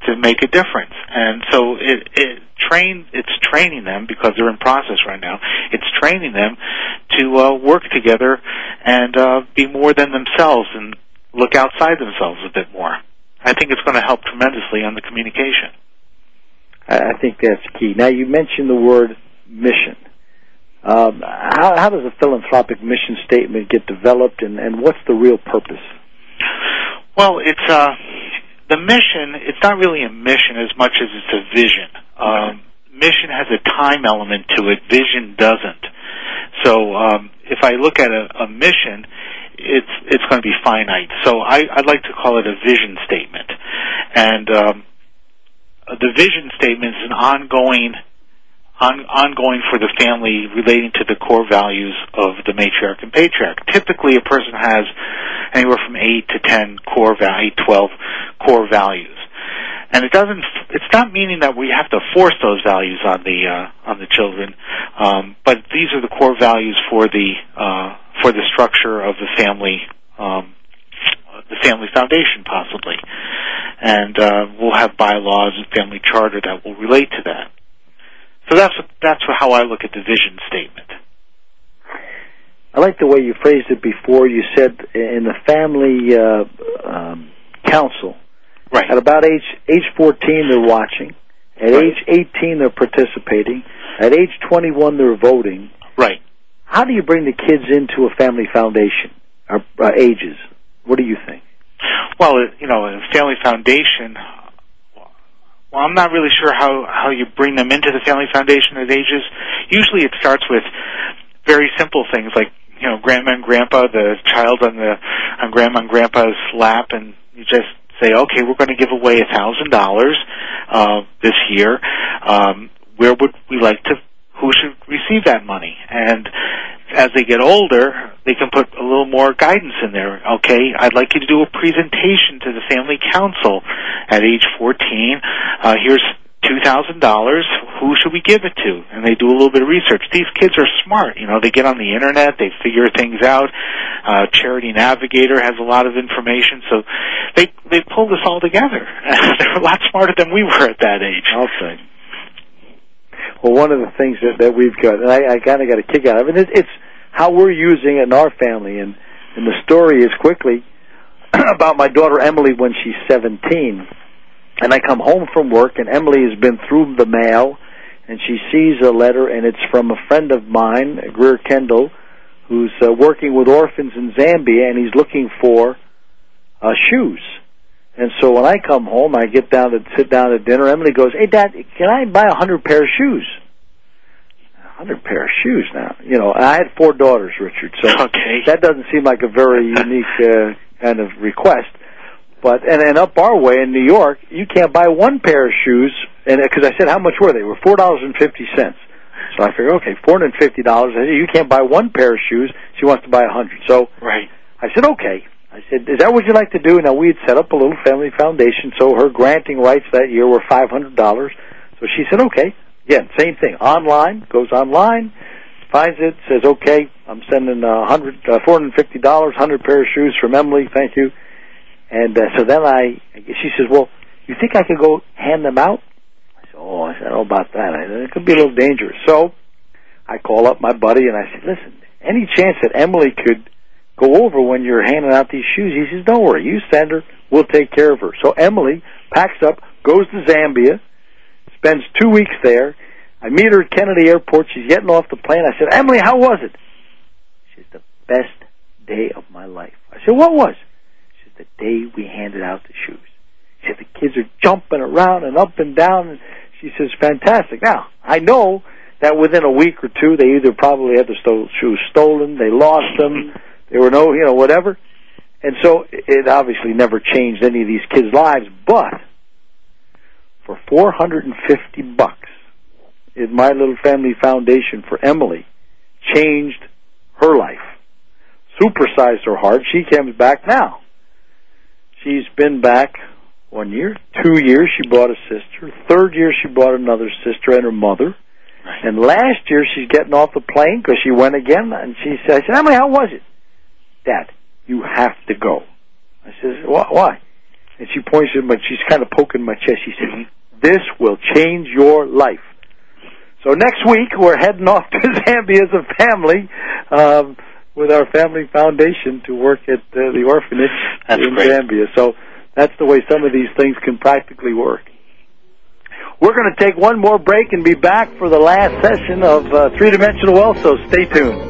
to make a difference. And so it, it train, it's training them, because they're in process right now, it's training them to uh, work together and uh, be more than themselves and look outside themselves a bit more. I think it's going to help tremendously on the communication. I think that's key. Now, you mentioned the word mission. Um, how, how does a philanthropic mission statement get developed, and, and what's the real purpose? Well, it's uh, the mission. It's not really a mission as much as it's a vision. Um, mission has a time element to it. Vision doesn't. So um, if I look at a, a mission, it's it's going to be finite. So I, I'd like to call it a vision statement. And um, the vision statement is an ongoing, on, ongoing for the family relating to the core values of the matriarch and patriarch. Typically, a person has anywhere from eight to ten core values, twelve core values. And it doesn't. It's not meaning that we have to force those values on the uh, on the children, um, but these are the core values for the uh, for the structure of the family, um, the family foundation, possibly. And uh, we'll have bylaws and family charter that will relate to that. So that's what, that's how I look at the vision statement. I like the way you phrased it before. You said in the family uh, um, council. Right. At about age age fourteen, they're watching. At right. age eighteen, they're participating. At age twenty-one, they're voting. Right. How do you bring the kids into a family foundation, or uh, ages? What do you think? Well, you know, a family foundation, well, I'm not really sure how, how you bring them into the family foundation at ages. Usually it starts with very simple things like, you know, grandma and grandpa, the child on the on grandma and grandpa's lap, and you just say, okay, we're going to give away a thousand dollars this year. Um, where would we like to? Who should receive that money? And as they get older, they can put a little more guidance in there. Okay, I'd like you to do a presentation to the family council at age fourteen. Uh, here's two thousand dollars. Who should we give it to? And they do a little bit of research. These kids are smart. You know, they get on the internet, they figure things out. Uh, Charity Navigator has a lot of information, so they they pull this all together. They're a lot smarter than we were at that age. I'll say. Well, one of the things that, that we've got, and I, I kind of got a kick out of it, it, it's how we're using it in our family. And, and the story is quickly about my daughter Emily when she's seventeen. And I come home from work, and Emily has been through the mail, and she sees a letter, and it's from a friend of mine, Greer Kendall, who's uh, working with orphans in Zambia, and he's looking for uh, shoes. And so when I come home, I get down to sit down at dinner. Emily goes, "Hey, Dad, can I buy a hundred pair of shoes?" A hundred pair of shoes now. You know, I had four daughters, Richard, so okay. That doesn't seem like a very unique uh, kind of request. But and, and up our way in New York, you can't buy one pair of shoes, and because I said how much were they? They were four dollars and fifty cents. So I figured, okay, four hundred and fifty dollars. I said, you can't buy one pair of shoes. She wants to buy a hundred. So right. I said, okay. I said, is that what you'd like to do? Now, we had set up a little family foundation, so her granting rights that year were five hundred dollars. So she said, okay. Again, same thing. Online, goes online, finds it, says, okay, I'm sending uh, one hundred, uh, four hundred fifty dollars, one hundred pair of shoes from Emily, thank you. And uh, so then I, she says, well, you think I could go hand them out? I said, oh, I said, I don't know about that. I said, it could be a little dangerous. So I call up my buddy, and I said, listen, any chance that Emily could go over when you're handing out these shoes? He says, don't worry, you send her, we'll take care of her. So Emily packs up, goes to Zambia, spends two weeks there. I meet her at Kennedy Airport. She's getting off the plane. I said, Emily, how was it? She said, the best day of my life. I said, what was? She said, the day we handed out the shoes. She said, the kids are jumping around and up and down. And she says, fantastic. Now, I know that within a week or two, they either probably had the sto- shoes stolen, they lost them, there were no, you know, whatever. And so it obviously never changed any of these kids' lives. But for four hundred fifty bucks, in my little family foundation for Emily, changed her life, supersized her heart. She comes back now. She's been back one year, two years. She brought a sister. Third year, she brought another sister and her mother. Right. And last year, she's getting off the plane because she went again. And she said, I said, Emily, how was it? Dad, you have to go. I says, why? and she points at my, she's kind of poking my chest. She said, "This will change your life." So next week we're heading off to Zambia as a family um, with our family foundation to work at uh, the orphanage that's in great. Zambia. So that's the way some of these things can practically work. We're going to take one more break and be back for the last session of uh, Three-Dimensional Wealth, so stay tuned.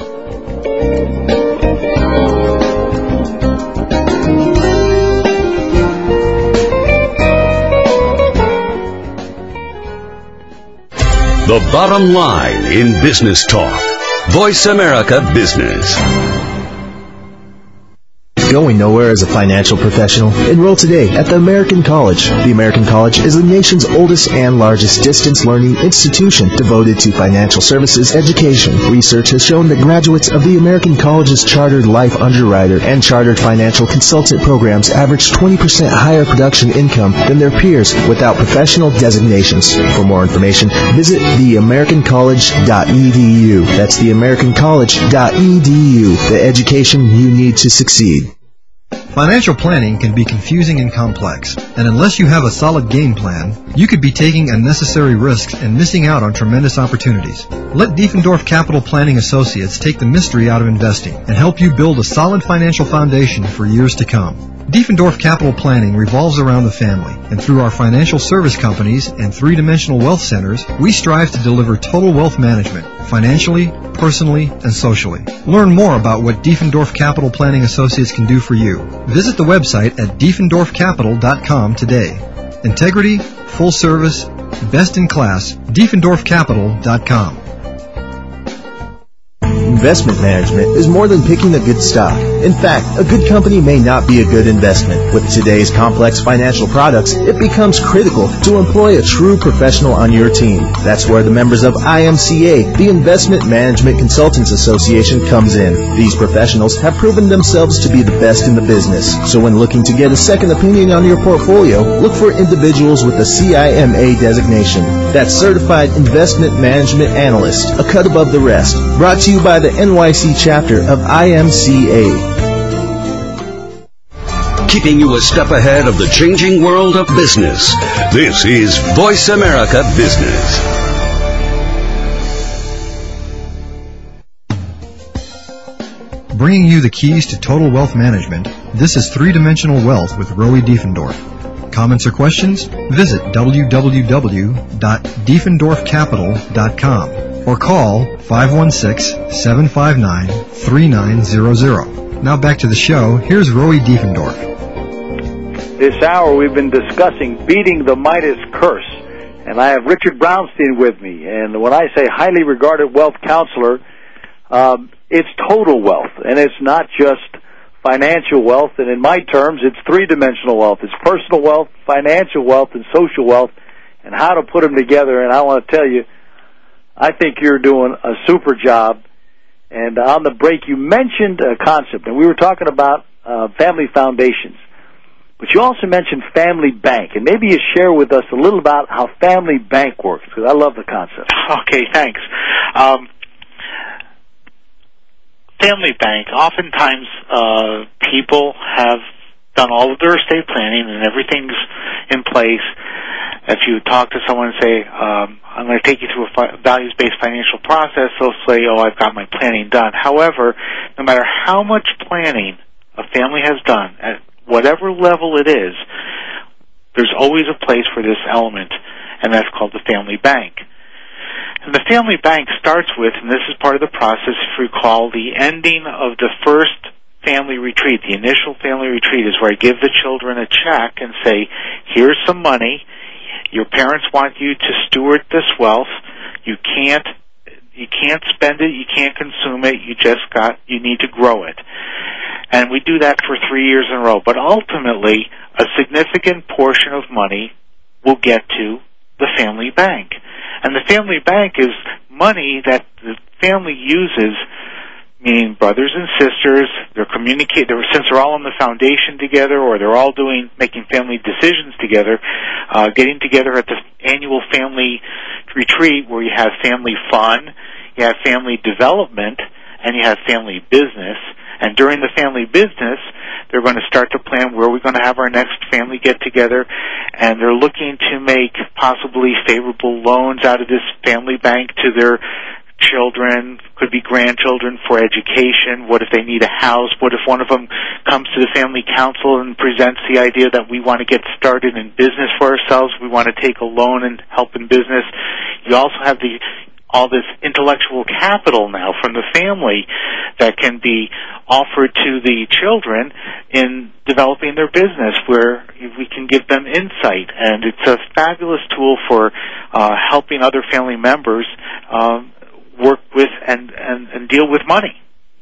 The bottom line in business talk. Voice America Business. Going nowhere as a financial professional? Enroll today at the American College. The American College is the nation's oldest and largest distance learning institution devoted to financial services education. Research has shown that graduates of the American College's Chartered Life Underwriter and Chartered Financial Consultant programs average twenty percent higher production income than their peers without professional designations. For more information, visit the american college dot e d u. That's the american college dot e d u. The education you need to succeed. Financial planning can be confusing and complex, and unless you have a solid game plan, you could be taking unnecessary risks and missing out on tremendous opportunities. Let Diefendorf Capital Planning Associates take the mystery out of investing and help you build a solid financial foundation for years to come. Diefendorf Capital Planning revolves around the family, and through our financial service companies and three-dimensional wealth centers, we strive to deliver total wealth management, financially, personally, and socially. Learn more about what Diefendorf Capital Planning Associates can do for you. Visit the website at diefendorf capital dot com today. Integrity, full service, best in class, diefendorf capital dot com. Investment management is more than picking a good stock. In fact, a good company may not be a good investment. With today's complex financial products, it becomes critical to employ a true professional on your team. That's where the members of I M C A, the Investment Management Consultants Association, comes in. These professionals have proven themselves to be the best in the business. So when looking to get a second opinion on your portfolio, look for individuals with a C I M A designation. That's Certified Investment Management Analyst, a cut above the rest. Brought to you by the N Y C chapter of I M C A. Keeping you a step ahead of the changing world of business. This is Voice America Business. Bringing you the keys to total wealth management, this is Three-Dimensional Wealth with Rowie Diefendorf. Comments or questions? Visit w w w dot diefendorf capital dot com or call five one six, seven five nine, three nine zero zero. Now back to the show. Here's Rowie Diefendorf. This hour we've been discussing beating the Midas curse, and I have Richard Brownstein with me. And when I say highly regarded wealth counselor, um, it's total wealth, and it's not just financial wealth. And in my terms, it's three-dimensional wealth. It's personal wealth, financial wealth, and social wealth, and how to put them together. And I want to tell you, I think you're doing a super job. And on the break, you mentioned a concept, and we were talking about uh, family foundations. But you also mentioned Family Bank, and maybe you share with us a little about how Family Bank works, because I love the concept. Okay, thanks. Um, Family Bank, oftentimes uh, people have done all of their estate planning and everything's in place. If you talk to someone and say, um, I'm going to take you through a fi- values-based financial process, they'll say, oh, I've got my planning done. However, no matter how much planning a family has done, at whatever level it is, there's always a place for this element, and that's called the Family Bank. And the Family Bank starts with, and this is part of the process, if you recall, the ending of the first family retreat. The initial family retreat is where I give the children a check and say, here's some money. Your parents want you to steward this wealth. You can't you can't spend it, you can't consume it, you just got you need to grow it. And we do that for three years in a row. But ultimately, a significant portion of money will get to the Family Bank. And the Family Bank is money that the family uses, meaning brothers and sisters, they're communicate, they're, since they're all on the foundation together, or they're all doing, making family decisions together, uh, getting together at the annual family retreat where you have family fun, you have family development, and you have family business. And during the family business, they're going to start to plan where we're going to have our next family get-together, and they're looking to make possibly favorable loans out of this family bank to their children, could be grandchildren, for education. What if they need a house? What if one of them comes to the family council and presents the idea that we want to get started in business for ourselves, we want to take a loan and help in business? You also have the all this intellectual capital now from the family that can be offered to the children in developing their business, where we can give them insight. And it's a fabulous tool for uh, helping other family members um, work with and, and, and deal with money.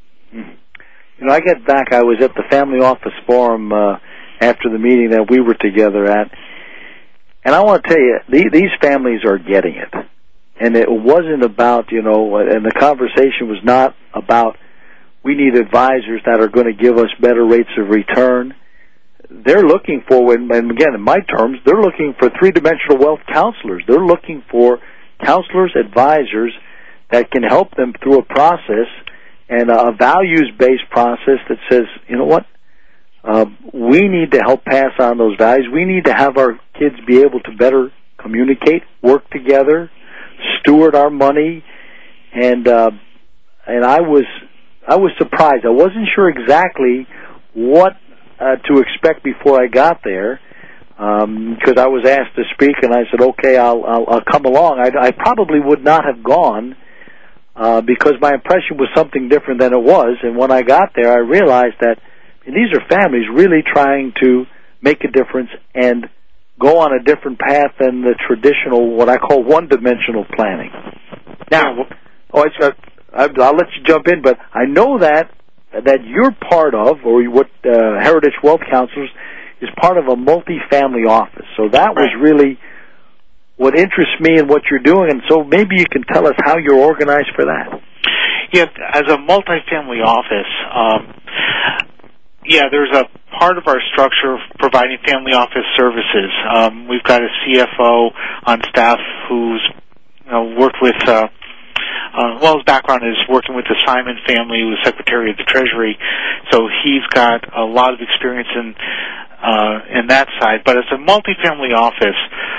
You know, I get back, I was at the Family Office Forum uh, after the meeting that we were together at, and I want to tell you, the, these families are getting it. And it wasn't about, you know, and the conversation was not about we need advisors that are going to give us better rates of return. They're looking for, and again, in my terms, they're looking for three-dimensional wealth counselors. They're looking for counselors, advisors that can help them through a process and a values-based process that says, you know what, uh, we need to help pass on those values. We need to have our kids be able to better communicate, work together, steward our money, and uh, and I was I was surprised. I wasn't sure exactly what uh, to expect before I got there, because um, I was asked to speak, and I said, okay, I'll I'll, I'll come along. I, I probably would not have gone uh, because my impression was something different than it was, and when I got there, I realized that these are families really trying to make a difference and go on a different path than the traditional, what I call one-dimensional planning. Now, oh, it's, uh, I'll let you jump in, but I know that that you're part of, or what uh, Heritage Wealth Counselors is part of a multi-family office. So that was really what interests me in what you're doing, and so maybe you can tell us how you're organized for that. Yeah, as a multi-family office, um, yeah, there's a part of our structure providing family office services. Um, we've got a C F O on staff who's you know, worked with, uh, uh, well, his background is working with the Simon family, who was Secretary of the Treasury, so he's got a lot of experience in uh, in that side. But as a multifamily office,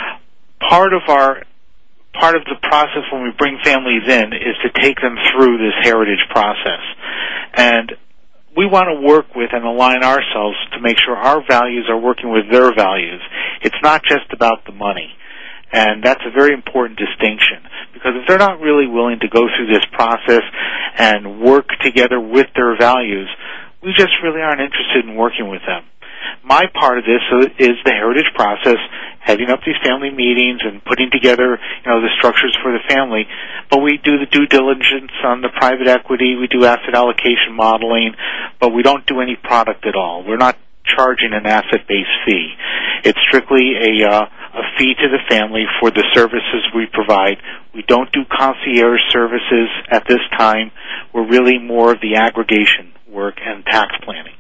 part of our part of the process when we bring families in is to take them through this heritage process. And we want to work with and align ourselves to make sure our values are working with their values. It's not just about the money. And that's a very important distinction, because if they're not really willing to go through this process and work together with their values, we just really aren't interested in working with them. My part of this is the heritage process, heading up these family meetings and putting together, you know, the structures for the family. But we do the due diligence on the private equity. We do asset allocation modeling, but we don't do any product at all. We're not charging an asset-based fee. It's strictly a, uh, a fee to the family for the services we provide. We don't do concierge services at this time. We're really more of the aggregation work and tax planning.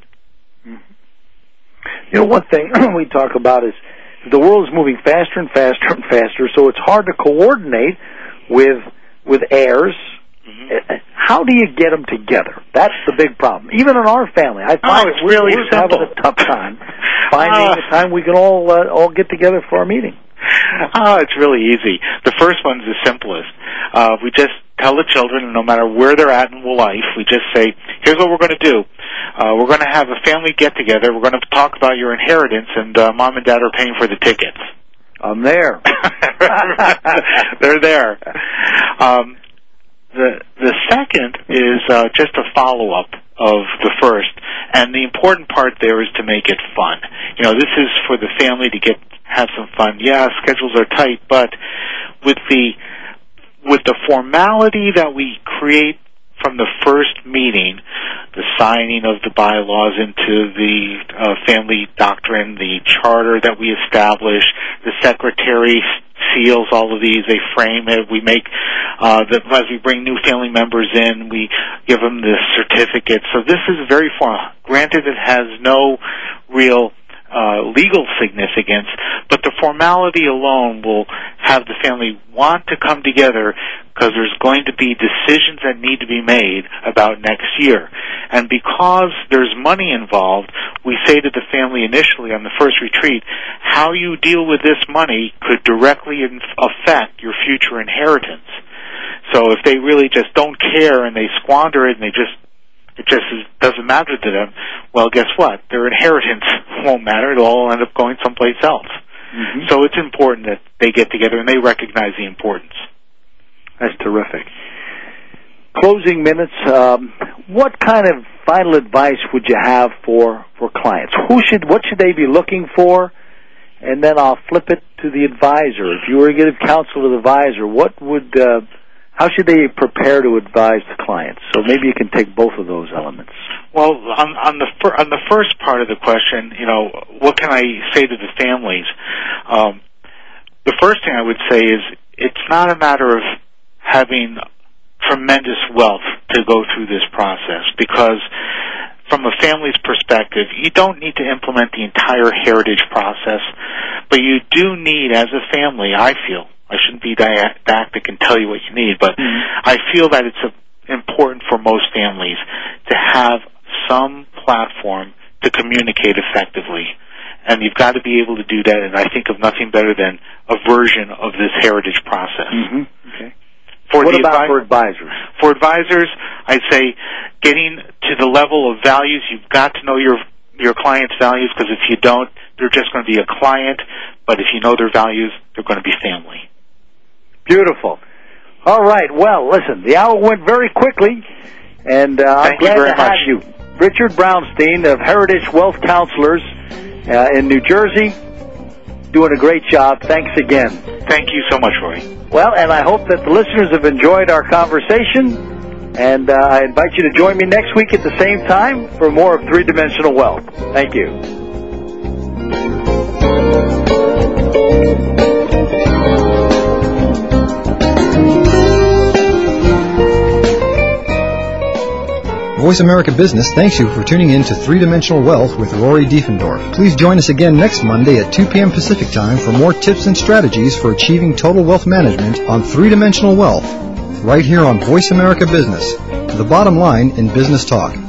You know, one thing we talk about is the world is moving faster and faster and faster, so it's hard to coordinate with with heirs. Mm-hmm. How do you get them together? That's the big problem. Even in our family, I find oh, it's we're, really we're having a tough time finding uh, a time we can all uh, all get together for our meeting. Oh, it's really easy. The first one's the simplest. Uh, we just tell the children, no matter where they're at in life, we just say, here's what we're going to do. Uh, we're going to have a family get-together. We're going to talk about your inheritance, and uh, Mom and Dad are paying for the tickets. I'm there. They're there. Um, the the second is uh, just a follow-up of the first, and the important part there is to make it fun. You know, this is for the family to get have some fun. Yeah, schedules are tight, but with the with the formality that we create from the first meeting, the signing of the bylaws into the uh, family doctrine, the charter that we establish, the secretary seals all of these, they frame it, we make, uh, the, as we bring new family members in, we give them the certificate. So this is very formal. Granted, it has no real Uh, legal significance, but the formality alone will have the family want to come together, because there's going to be decisions that need to be made about next year. And because there's money involved, we say to the family initially on the first retreat, how you deal with this money could directly affect your future inheritance. So if they really just don't care and they squander it and they just it just is, doesn't matter to them, well, guess what? Their inheritance won't matter. It'll all end up going someplace else. Mm-hmm. So it's important that they get together and they recognize the importance. That's terrific. Closing minutes, um, what kind of final advice would you have for, for clients? Who should, what should they be looking for? And then I'll flip it to the advisor. If you were to give counsel to the advisor, what would, uh, how should they prepare to advise the clients? So maybe you can take both of those elements. Well, on, on the fir- on the first part of the question, you know, what can I say to the families? Um, the first thing I would say is it's not a matter of having tremendous wealth to go through this process, because from a family's perspective, you don't need to implement the entire heritage process, but you do need, as a family, I feel, I shouldn't be didactic and tell you what you need, but mm-hmm. I feel that it's a, important for most families to have some platform to communicate effectively. And you've got to be able to do that, and I think of nothing better than a version of this heritage process. Mm-hmm. Okay. For what the about advi- for advisors? For advisors, I'd say getting to the level of values, you've got to know your your client's values, because if you don't, they're just going to be a client. But if you know their values, they're going to be family. Beautiful. All right. Well, listen, the hour went very quickly, and uh, I'm glad to have you. Richard Brownstein of Heritage Wealth Counselors uh, in New Jersey, doing a great job. Thanks again. Thank you so much, Roy. Well, and I hope that the listeners have enjoyed our conversation, and uh, I invite you to join me next week at the same time for more of Three-Dimensional Wealth. Thank you. Voice America Business thanks you for tuning in to Three-Dimensional Wealth with Rory Diefendorf. Please join us again next Monday at two p.m. Pacific Time for more tips and strategies for achieving total wealth management on Three-Dimensional Wealth, right here on Voice America Business, the bottom line in business talk.